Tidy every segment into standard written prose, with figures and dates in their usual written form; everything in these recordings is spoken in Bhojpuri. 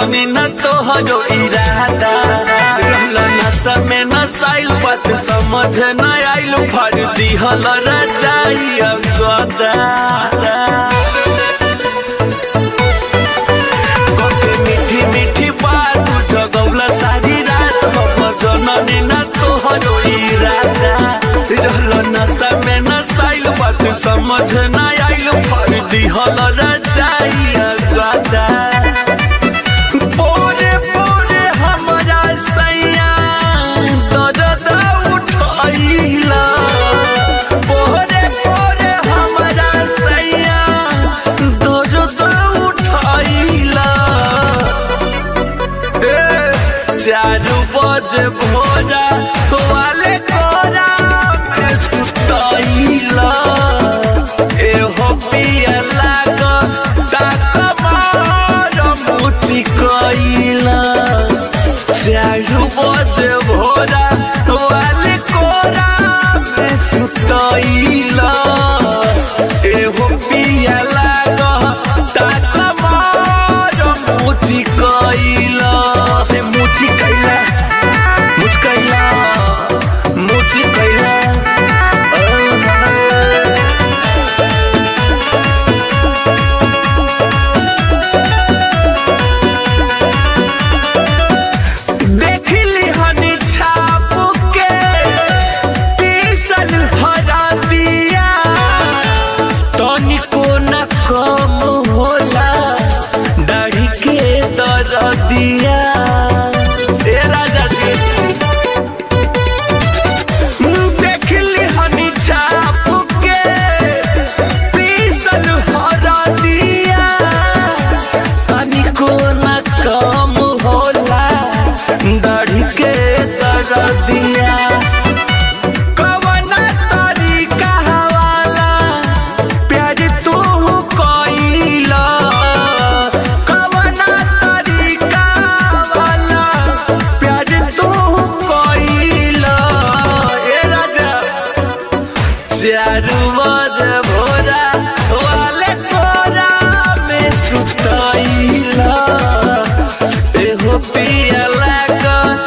जननी न तोहरो इरादा रहल नशा में नसाइल बात समझ न आइल भर दिहल रचाई अब गदा मीठी मीठी बात जगौला सारी रात हम जननी न तोहरो इरादा रहल नशा में नसाइल बात समझ न आइल भर दिहल रचाई अब गदा पोरे पोरे हमरा सैया दर्द उठैला पोरे पोरे हमरा सैया दर्द उठैला 4 बजे भोरा वाले कोरा में सुतैला एहो पिया लाग कैला 4 बजे भोरा वाले कोरा में सुतैला एहो पिया लाग मुची कैला मुची कैला मुच कैला मुची कैला दिया ए राजा जी देखली हनी छाप के पीसल हरा दिया तनिको न कम होला दाढ़ी के दर्द दिया भोरा वाले कोरा में सुतैला एहो पिया लाग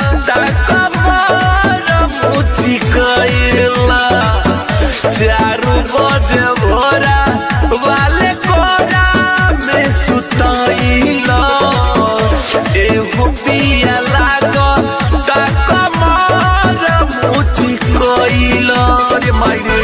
मुची कैला 4 बजे भोरा वाले कोरा में सुतैला एहो पिया लाग मुची कैला रे मायरे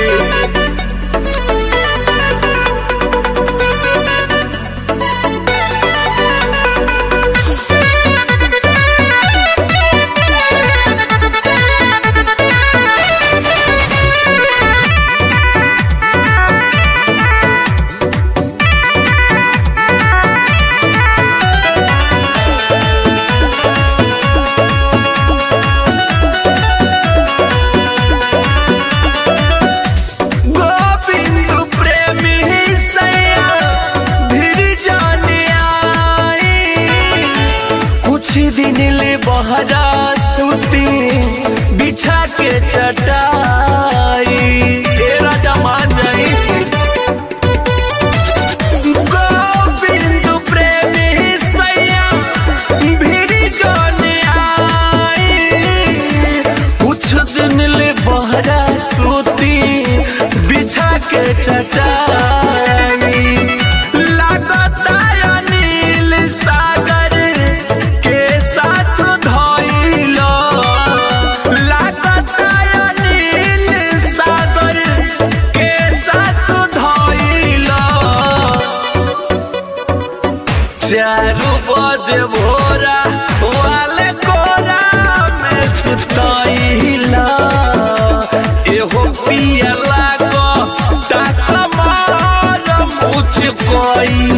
दिन ले बहरा सूती बिछा के चटाई ए राजा मान जाई गोविंद प्रेमी सैया भिरी जाने आई कुछ दिन ले बहरा सूती बिछा के चटाई भोरा वाले कोरा में सुतैला एहो पिया लाग मुच कैला